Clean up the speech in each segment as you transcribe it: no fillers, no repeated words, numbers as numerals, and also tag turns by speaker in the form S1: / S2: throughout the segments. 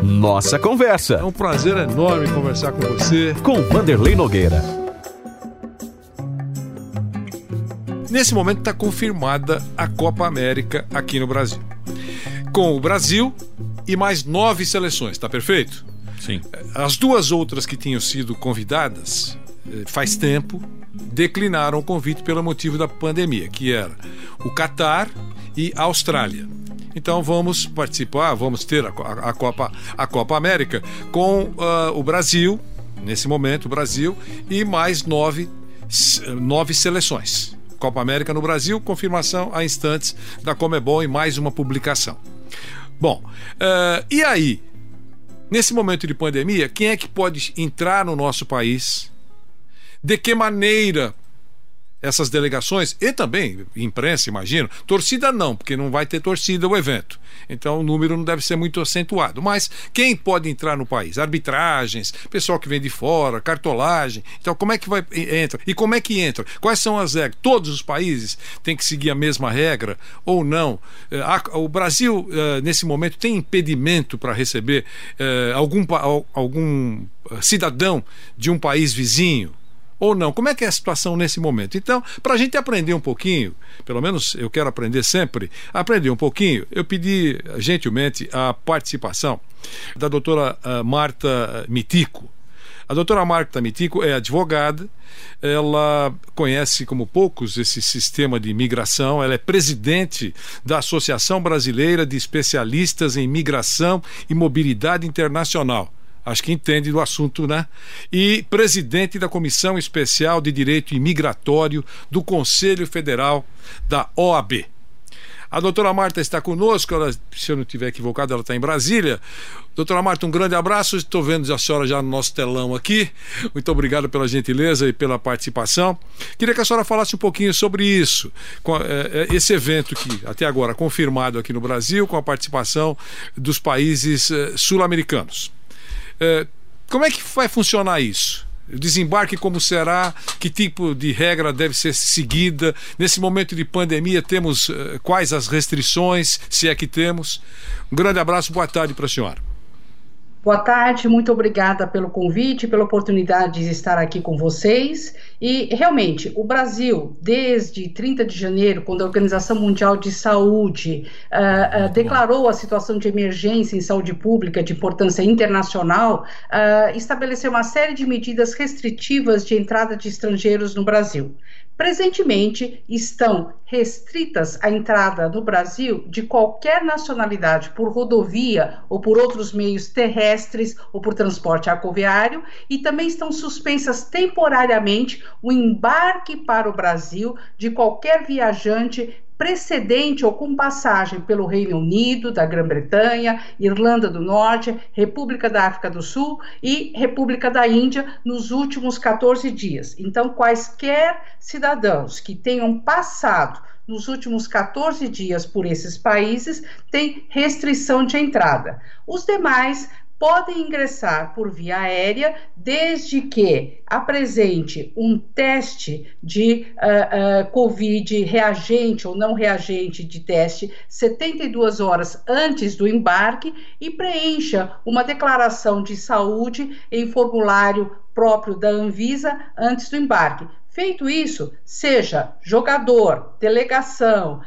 S1: Nossa Conversa.
S2: É um prazer enorme conversar com você.
S1: Com Vanderlei Nogueira.
S2: Nesse momento está confirmada a Copa América aqui no Brasil. Com o Brasil e mais 9 seleções, tá perfeito?
S1: Sim.
S2: As 2 outras que tinham sido convidadas, faz tempo, declinaram o convite pelo motivo da pandemia, que era o Catar e a Austrália. Então vamos participar, vamos ter a Copa América com o Brasil, nesse momento o Brasil, e mais 9 seleções. Copa América no Brasil, confirmação a instantes da Conmebol em mais uma publicação. Bom, e aí, nesse momento de pandemia, quem é que pode entrar no nosso país? De que maneira essas delegações, e também imprensa, imagino, torcida não, porque não vai ter torcida o evento, então o número não deve ser muito acentuado, mas quem pode entrar no país? Arbitragens, pessoal que vem de fora, cartolagem, então como é que entra? E como é que entra? Quais são as regras? Todos os países têm que seguir a mesma regra ou não? O Brasil, nesse momento, tem impedimento para receber algum cidadão de um país vizinho? Ou não? Como é que é a situação nesse momento? Então, para a gente aprender um pouquinho, pelo menos eu quero aprender sempre, aprender um pouquinho, eu pedi gentilmente a participação da doutora Marta Mitico. A doutora Marta Mitico é advogada, ela conhece como poucos esse sistema de imigração, ela é presidente da Associação Brasileira de Especialistas em Imigração e Mobilidade Internacional. Acho que entende do assunto, né? E presidente da Comissão Especial de Direito Imigratório do Conselho Federal da OAB. A doutora Marta está conosco, se eu não estiver equivocado, ela está em Brasília. Doutora Marta, um grande abraço, estou vendo a senhora já no nosso telão aqui. Muito obrigado pela gentileza e pela participação. Queria que a senhora falasse um pouquinho sobre isso, esse evento que até agora confirmado aqui no Brasil, com a participação dos países sul-americanos. Como é que vai funcionar isso? O desembarque como será? Que tipo de regra deve ser seguida? Nesse momento de pandemia temos quais as restrições, se é que temos? Um grande abraço, boa tarde para a senhora.
S3: Boa tarde, muito obrigada pelo convite, pela oportunidade de estar aqui com vocês. E, realmente, o Brasil, desde 30 de janeiro, quando a Organização Mundial de Saúde declarou a situação de emergência em saúde pública de importância internacional, estabeleceu uma série de medidas restritivas de entrada de estrangeiros no Brasil. Presentemente, estão restritas a entrada no Brasil de qualquer nacionalidade por rodovia ou por outros meios terrestres ou por transporte aquaviário, e também estão suspensas temporariamente o embarque para o Brasil de qualquer viajante precedente ou com passagem pelo Reino Unido, da Grã-Bretanha, Irlanda do Norte, República da África do Sul e República da Índia nos últimos 14 dias. Então, quaisquer cidadãos que tenham passado nos últimos 14 dias por esses países têm restrição de entrada. Os demais podem ingressar por via aérea desde que apresente um teste de Covid reagente ou não reagente de teste 72 horas antes do embarque e preencha uma declaração de saúde em formulário próprio da Anvisa antes do embarque. Feito isso, seja jogador, delegação,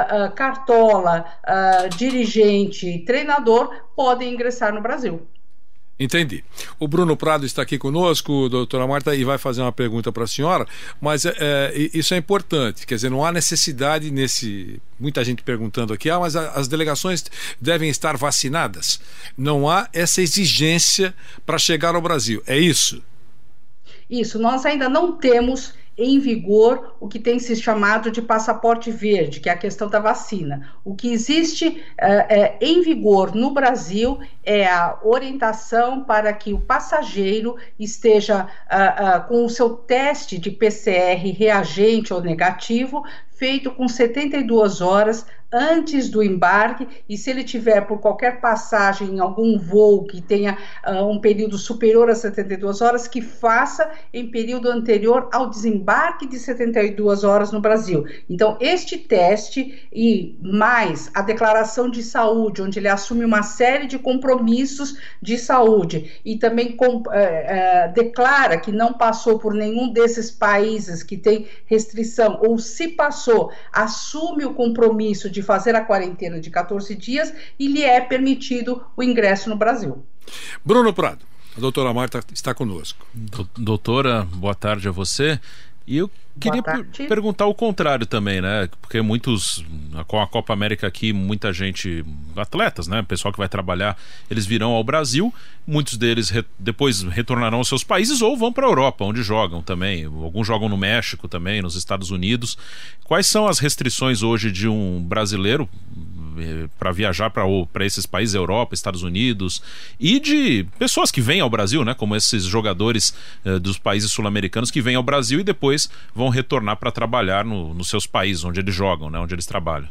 S3: cartola, dirigente, treinador, podem ingressar no Brasil.
S2: Entendi. O Bruno Prado está aqui conosco, doutora Marta, e vai fazer uma pergunta para a senhora, mas isso é importante, quer dizer, não há necessidade muita gente perguntando aqui, mas as delegações devem estar vacinadas. Não há essa exigência para chegar ao Brasil, é isso?
S3: Isso, nós ainda não temos em vigor o que tem se chamado de passaporte verde, que é a questão da vacina. O que existe em vigor no Brasil é a orientação para que o passageiro esteja com o seu teste de PCR reagente ou negativo feito com 72 horas antes do embarque, e se ele tiver por qualquer passagem em algum voo que tenha um período superior a 72 horas, que faça em período anterior ao desembarque de 72 horas no Brasil. Então, este teste e mais a declaração de saúde, onde ele assume uma série de compromissos de saúde e também declara que não passou por nenhum desses países que tem restrição, ou se passou, assume o compromisso de fazer a quarentena de 14 dias e lhe é permitido o ingresso no Brasil.
S2: Bruno Prado, a doutora Marta está conosco.
S4: Doutora, boa tarde a você. E eu queria perguntar o contrário também, né? Porque com a Copa América aqui, muita gente, atletas, né? Pessoal que vai trabalhar, eles virão ao Brasil, muitos deles depois retornarão aos seus países ou vão para a Europa, onde jogam também. Alguns jogam no México também, nos Estados Unidos. Quais são as restrições hoje de um brasileiro para viajar para esses países, Europa, Estados Unidos, e de pessoas que vêm ao Brasil, né, como esses jogadores dos países sul-americanos que vêm ao Brasil e depois vão retornar para trabalhar nos seus países onde eles jogam, né, onde eles trabalham?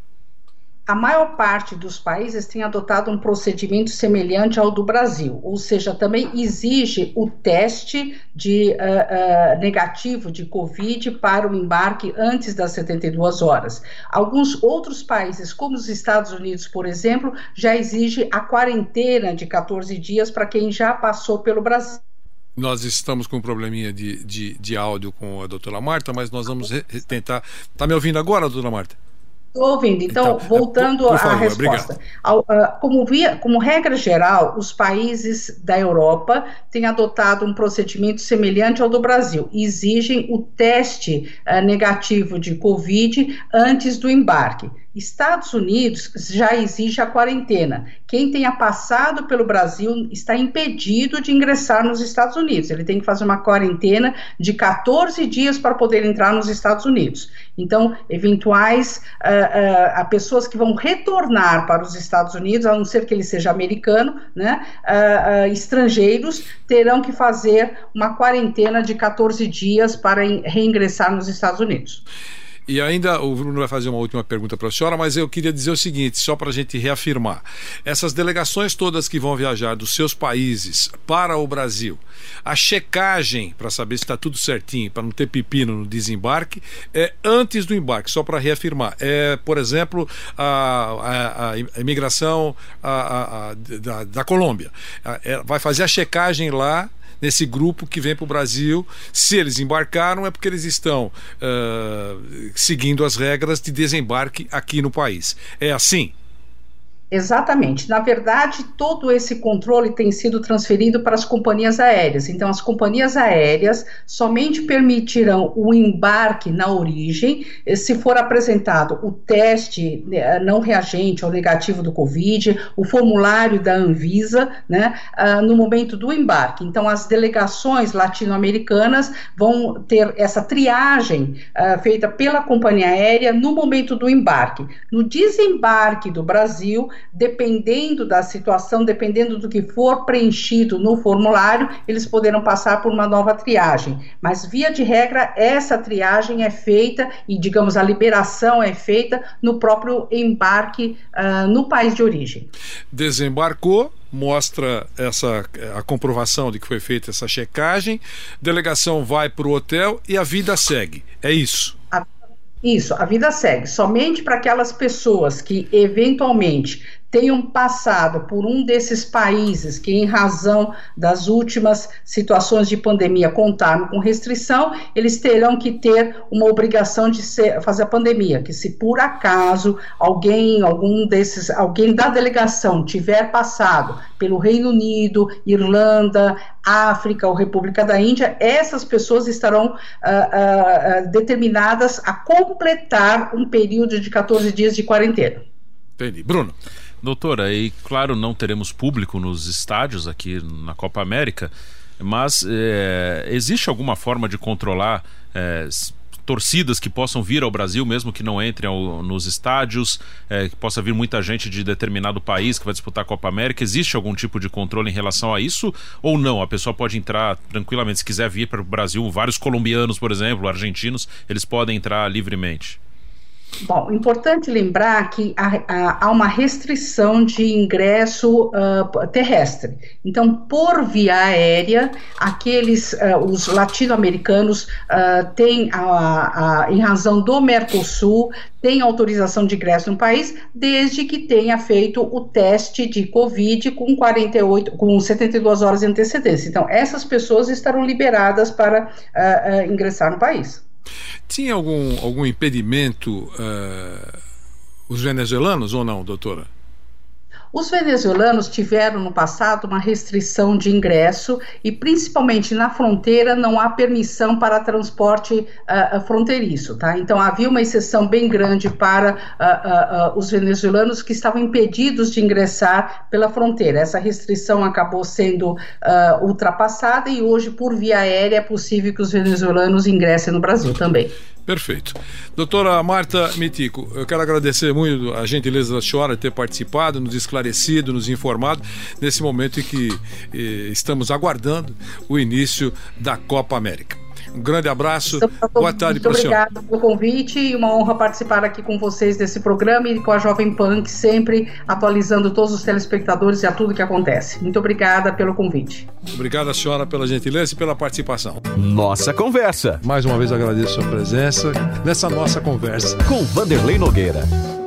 S3: A maior parte dos países tem adotado um procedimento semelhante ao do Brasil, ou seja, também exige o teste negativo de Covid para o embarque antes das 72 horas. Alguns outros países, como os Estados Unidos, por exemplo, já exige a quarentena de 14 dias para quem já passou pelo Brasil.
S2: Nós estamos com um probleminha de áudio com a doutora Marta, mas nós vamos tentar... Está me ouvindo agora, doutora Marta?
S3: Estou ouvindo. Então, voltando à resposta. Como regra geral, os países da Europa têm adotado um procedimento semelhante ao do Brasil. Exigem o teste negativo de Covid antes do embarque. Estados Unidos já exige a quarentena. Quem tenha passado pelo Brasil está impedido de ingressar nos Estados Unidos. Ele tem que fazer uma quarentena de 14 dias para poder entrar nos Estados Unidos. Então, eventuais pessoas que vão retornar para os Estados Unidos, a não ser que ele seja americano, né, estrangeiros, terão que fazer uma quarentena de 14 dias para reingressar nos Estados Unidos.
S2: E ainda o Bruno vai fazer uma última pergunta para a senhora, mas eu queria dizer o seguinte, só para a gente reafirmar. Essas delegações todas que vão viajar dos seus países para o Brasil, a checagem para saber se está tudo certinho, para não ter pepino no desembarque, é antes do embarque, só para reafirmar. Por exemplo, a imigração da Colômbia. Vai fazer a checagem lá, nesse grupo que vem para o Brasil. Se eles embarcaram é porque eles estão seguindo as regras de desembarque aqui no país. É assim?
S3: Exatamente. Na verdade, todo esse controle tem sido transferido para as companhias aéreas. Então, as companhias aéreas somente permitirão o embarque na origem se for apresentado o teste não reagente ou negativo do Covid, o formulário da Anvisa, né, no momento do embarque. Então, as delegações latino-americanas vão ter essa triagem feita pela companhia aérea no momento do embarque. No desembarque do Brasil, dependendo da situação, dependendo do que for preenchido no formulário, eles poderão passar por uma nova triagem. Mas, via de regra, essa triagem é feita e, digamos, a liberação é feita no próprio embarque no país de origem.
S2: Desembarcou, mostra a comprovação de que foi feita essa checagem, delegação vai para o hotel e a vida segue. É isso?
S3: Isso, a vida segue. Somente para aquelas pessoas que eventualmente tenham passado por um desses países que, em razão das últimas situações de pandemia, contaram com restrição, eles terão que ter uma obrigação de fazer a pandemia, que se por acaso alguém da delegação tiver passado pelo Reino Unido, Irlanda, África ou República da Índia, essas pessoas estarão determinadas a completar um período de 14 dias de quarentena.
S2: Entendi. Bruno?
S4: Doutora, e claro, não teremos público nos estádios aqui na Copa América, mas existe alguma forma de controlar torcidas que possam vir ao Brasil, mesmo que não entrem nos estádios, que possa vir muita gente de determinado país que vai disputar a Copa América? Existe algum tipo de controle em relação a isso ou não? A pessoa pode entrar tranquilamente, se quiser vir para o Brasil, vários colombianos, por exemplo, argentinos, eles podem entrar livremente?
S3: Bom, importante lembrar que há uma restrição de ingresso terrestre. Então, por via aérea, os latino-americanos têm, em razão do Mercosul, têm autorização de ingresso no país, desde que tenha feito o teste de Covid com 72 horas de antecedência. Então, essas pessoas estarão liberadas para ingressar no país.
S2: Tinha algum impedimento os venezuelanos ou não, doutora?
S3: Os venezuelanos tiveram no passado uma restrição de ingresso e principalmente na fronteira não há permissão para transporte fronteiriço, tá? Então havia uma exceção bem grande para os venezuelanos que estavam impedidos de ingressar pela fronteira. Essa restrição acabou sendo ultrapassada e hoje por via aérea é possível que os venezuelanos ingressem no Brasil também.
S2: Perfeito. Doutora Marta Mitico, eu quero agradecer muito a gentileza da senhora de ter participado, nos esclarecido, nos informado nesse momento em que estamos aguardando o início da Copa América. Um grande abraço, boa tarde para o senhor.
S3: Muito obrigada pelo convite e uma honra participar aqui com vocês desse programa e com a Jovem Pan, sempre atualizando todos os telespectadores e a tudo que acontece. Muito obrigada pelo convite.
S2: Obrigado, senhora, pela gentileza e pela participação.
S1: Nossa Conversa.
S2: Mais uma vez agradeço a sua presença nessa nossa conversa.
S1: Com Vanderlei Nogueira.